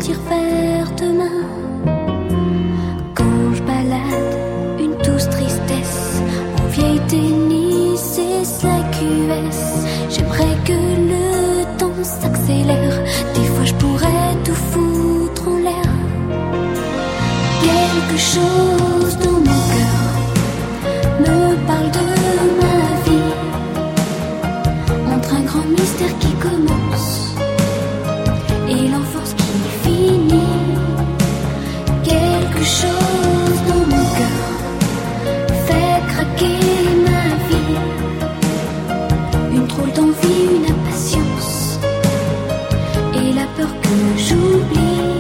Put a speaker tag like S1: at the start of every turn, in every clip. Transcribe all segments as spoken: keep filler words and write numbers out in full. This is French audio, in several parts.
S1: sentir vertement. Quand je balade une douce tristesse en vieille tennis et sa Q S, j'aimerais que le temps s'accélère. Des fois je pourrais tout foutre en l'air. Quelque chose dans mon cœur me parle de ma vie, entre un grand mystère qui commence et l'enfance qui finit. Quelque chose dans mon cœur fait craquer ma vie, une drôle d'envie, une impatience et la peur que j'oublie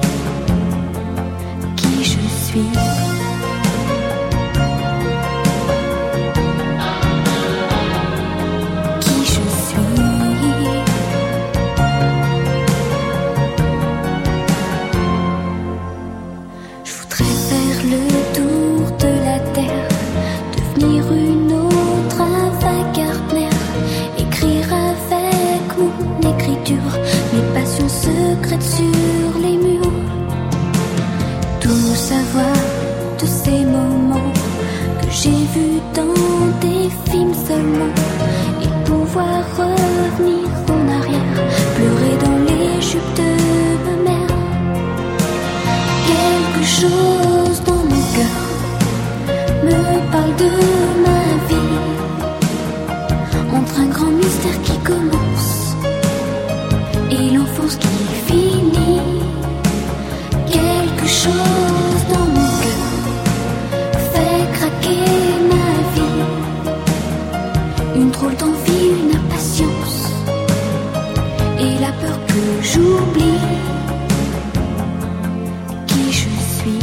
S1: qui je suis. Une autre avant-gardner, écrire avec mon écriture mes passions secrètes sur les murs. Tout savoir de ces moments que j'ai vus dans des films seulement, et pouvoir revenir en arrière, pleurer dans les jupes de ma mère. Quelque chose dans mon cœur me parle de ma vie, entre un grand mystère qui commence et l'enfance qui finit. Quelque chose dans mon cœur fait craquer ma vie, une drôle d'envie, une impatience et la peur que j'oublie qui je suis.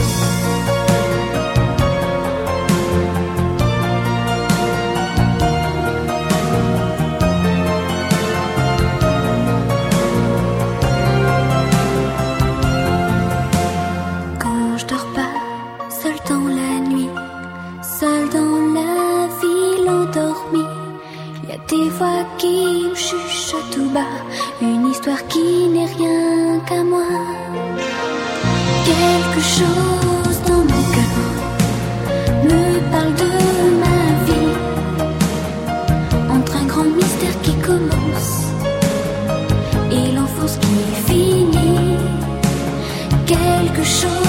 S1: Des voix qui me chuchotent tout bas, une histoire qui n'est rien qu'à moi. Quelque chose dans mon cœur me parle de ma vie, entre un grand mystère qui commence et l'enfance qui finit. Quelque chose